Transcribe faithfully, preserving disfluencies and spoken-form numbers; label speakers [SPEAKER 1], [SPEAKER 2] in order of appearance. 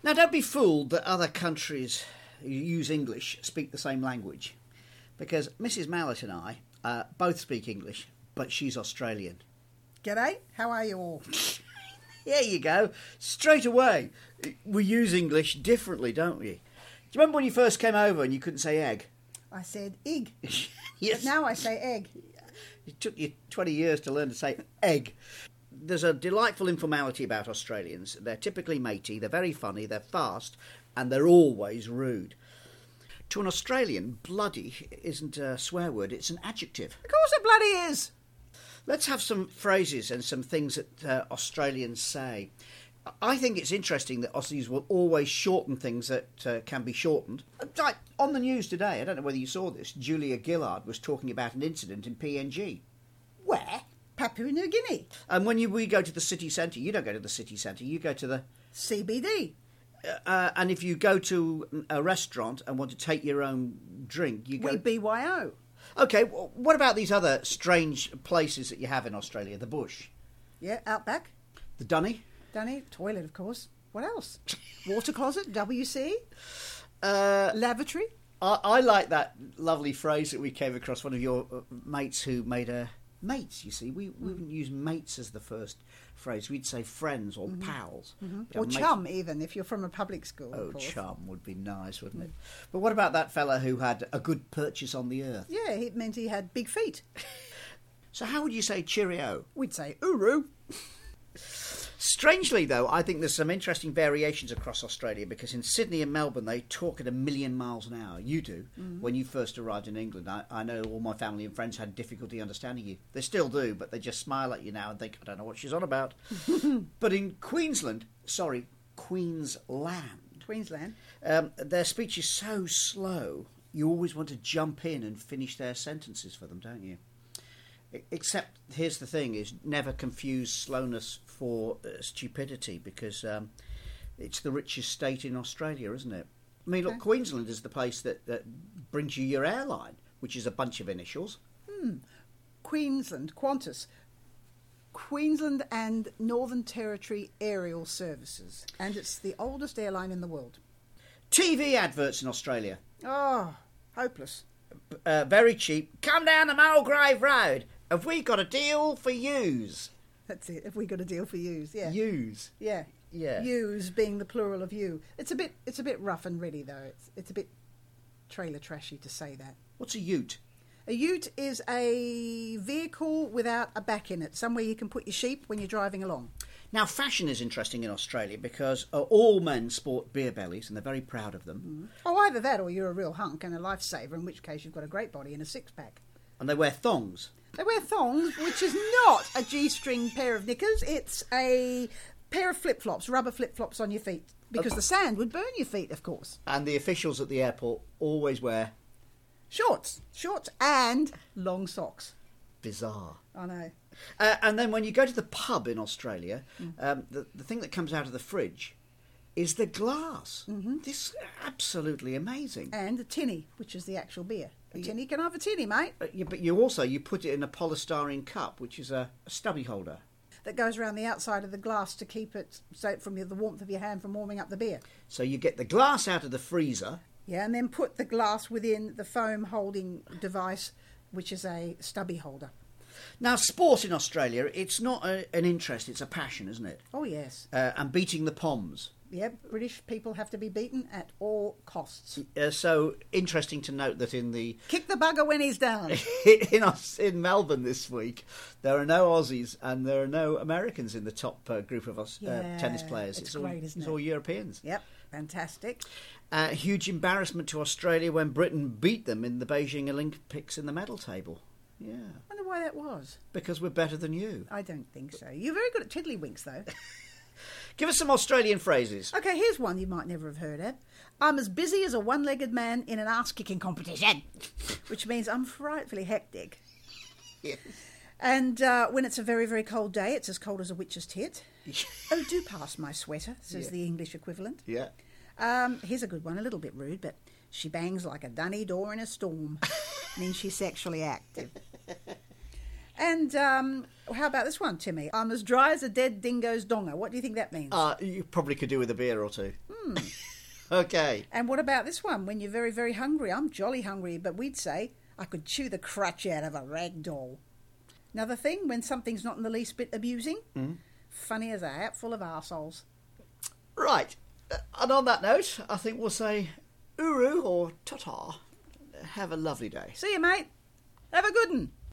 [SPEAKER 1] Now, don't be fooled that other countries who use English speak the same language, because Missus Mallet and I uh, both speak English, but she's Australian.
[SPEAKER 2] G'day, how are you all?
[SPEAKER 1] There you go. Straight away, we use English differently, don't we? Do you remember when you first came over and you couldn't say egg?
[SPEAKER 2] I said egg.
[SPEAKER 1] Yes.
[SPEAKER 2] But now I say egg.
[SPEAKER 1] It took you twenty years to learn to say egg. There's a delightful informality about Australians. They're typically matey, they're very funny, they're fast, and they're always rude. To an Australian, bloody isn't a swear word, it's an adjective.
[SPEAKER 2] Of course it bloody is.
[SPEAKER 1] Let's have some phrases and some things that uh, Australians say. I think it's interesting that Aussies will always shorten things that uh, can be shortened. Like on the news today, I don't know whether you saw this, Julia Gillard was talking about an incident in P N G.
[SPEAKER 2] Where? Papua New Guinea.
[SPEAKER 1] And when you, we go to the city centre, you don't go to the city centre, you go to the...
[SPEAKER 2] C B D.
[SPEAKER 1] Uh, and if you go to a restaurant and want to take your own drink, you go...
[SPEAKER 2] We B Y O.
[SPEAKER 1] OK, well, what about these other strange places that you have in Australia? The bush?
[SPEAKER 2] Yeah, Outback.
[SPEAKER 1] The dunny?
[SPEAKER 2] Dunny. Toilet, of course. What else? Water closet. W C.
[SPEAKER 1] Uh,
[SPEAKER 2] Lavatory.
[SPEAKER 1] I, I like that lovely phrase that we came across, one of your uh, mates who made a... Mates, you see. We, we wouldn't use mates as the first phrase. We'd say friends or mm-hmm. pals.
[SPEAKER 2] Mm-hmm.
[SPEAKER 1] But
[SPEAKER 2] Or
[SPEAKER 1] mates...
[SPEAKER 2] chum, even, if you're from a public school.
[SPEAKER 1] Oh,
[SPEAKER 2] of course.
[SPEAKER 1] chum would be nice, wouldn't mm. it? But what about that fella who had a good purchase on the earth?
[SPEAKER 2] Yeah, it meant he had big feet.
[SPEAKER 1] So how would you say cheerio?
[SPEAKER 2] We'd say uru.
[SPEAKER 1] Strangely, though, I think there's some interesting variations across Australia, because in Sydney and Melbourne they talk at a million miles an hour. You do. Mm. When you first arrived in England, I, I know all my family and friends had difficulty understanding you. They still do, but they just smile at you now and think, I don't know what she's on about. But in Queensland, sorry, Queensland,
[SPEAKER 2] Queensland,
[SPEAKER 1] um, their speech is so slow, you always want to jump in and finish their sentences for them, don't you? Except, here's the thing, is never confuse slowness for uh, stupidity, because um, it's the richest state in Australia, isn't it? I mean, look, okay. Queensland is the place that, that brings you your airline, which is a bunch of initials.
[SPEAKER 2] Hmm. Queensland, Qantas. Queensland and Northern Territory Aerial Services. And it's the oldest airline in the world.
[SPEAKER 1] T V adverts in Australia.
[SPEAKER 2] Oh, hopeless.
[SPEAKER 1] Uh, very cheap. Come down the Mulgrave Road. Have we got a deal for yous?
[SPEAKER 2] That's it. Have we got a deal for yous? Yeah.
[SPEAKER 1] Yous.
[SPEAKER 2] Yeah.
[SPEAKER 1] Yeah.
[SPEAKER 2] Yous being the plural of you. It's a bit. It's a bit rough and ready though. It's it's a bit trailer trashy to say that.
[SPEAKER 1] What's a ute?
[SPEAKER 2] A ute is a vehicle without a back in it. Somewhere you can put your sheep when you're driving along.
[SPEAKER 1] Now, fashion is interesting in Australia because uh, all men sport beer bellies and they're very proud of them.
[SPEAKER 2] Mm. Oh, either that or you're a real hunk and a lifesaver, in which case you've got a great body and a six-pack.
[SPEAKER 1] And they wear thongs.
[SPEAKER 2] They wear thongs, which is not a G-string pair of knickers. It's a pair of flip-flops, rubber flip-flops on your feet. Because okay. the sand would burn your feet, of course.
[SPEAKER 1] And the officials at the airport always wear...
[SPEAKER 2] Shorts. Shorts and long socks.
[SPEAKER 1] Bizarre.
[SPEAKER 2] I know.
[SPEAKER 1] Uh, and then when you go to the pub in Australia, mm. um, the, the thing that comes out of the fridge is the glass.
[SPEAKER 2] Mm-hmm.
[SPEAKER 1] This is absolutely amazing.
[SPEAKER 2] And a tinny, which is the actual beer. A tinny, can I have a tinny, mate?
[SPEAKER 1] Uh, yeah, but you also, you put it in a polystyrene cup, which is a, a stubby holder.
[SPEAKER 2] That goes around the outside of the glass to keep it, so from the warmth of your hand from warming up the beer.
[SPEAKER 1] So you get the glass out of the freezer.
[SPEAKER 2] Yeah, and then put the glass within the foam holding device, which is a stubby holder.
[SPEAKER 1] Now, sport in Australia, it's not a, an interest, it's a passion, isn't it?
[SPEAKER 2] Oh, yes.
[SPEAKER 1] Uh, and beating the Poms.
[SPEAKER 2] Yeah, British people have to be beaten at all costs.
[SPEAKER 1] Uh, so, interesting to note that in the...
[SPEAKER 2] Kick the bugger when he's down.
[SPEAKER 1] in, in Melbourne this week, there are no Aussies and there are no Americans in the top uh, group of us,
[SPEAKER 2] yeah,
[SPEAKER 1] uh, tennis players.
[SPEAKER 2] It's,
[SPEAKER 1] it's
[SPEAKER 2] great,
[SPEAKER 1] all,
[SPEAKER 2] isn't
[SPEAKER 1] it's
[SPEAKER 2] it?
[SPEAKER 1] all Europeans.
[SPEAKER 2] Yep, fantastic.
[SPEAKER 1] Uh, huge embarrassment to Australia when Britain beat them in the Beijing Olympics in the medal table. Yeah.
[SPEAKER 2] I wonder why that was.
[SPEAKER 1] Because we're better than you.
[SPEAKER 2] I don't think so. You're very good at tiddlywinks, though.
[SPEAKER 1] Give us some Australian phrases.
[SPEAKER 2] OK, here's one you might never have heard of. I'm as busy as a one-legged man in an arse-kicking competition. Which means I'm frightfully hectic.
[SPEAKER 1] Yes.
[SPEAKER 2] And uh, when it's a very, very cold day, it's as cold as a witch's tit. Oh, do pass my sweater, says yeah. the English equivalent.
[SPEAKER 1] Yeah.
[SPEAKER 2] Um, here's a good one, a little bit rude, but she bangs like a dunny door in a storm. Means she's sexually active. And um, how about this one, Timmy? I'm as dry as a dead dingo's donger. What do you think that means?
[SPEAKER 1] Uh, you probably could do with a beer or two. Okay.
[SPEAKER 2] And what about this one? When you're very, very hungry. I'm jolly hungry, but we'd say, I could chew the crutch out of a rag doll. Another thing, when something's not in the least bit amusing,
[SPEAKER 1] Mm.
[SPEAKER 2] funny as a hat full of arseholes.
[SPEAKER 1] Right. Uh, And on that note, I think we'll say uru or ta-ta. Have a lovely day.
[SPEAKER 2] See you, mate. Have a good one.